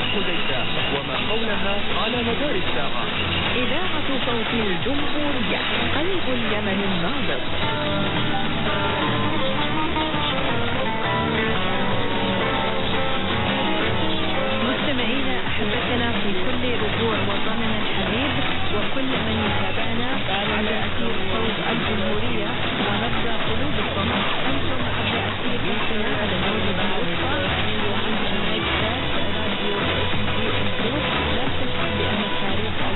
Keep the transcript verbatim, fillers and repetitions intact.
حديثة وما حولها على مدار الساعة. إذاعة صوت الجمهورية، قلب اليمن النابض.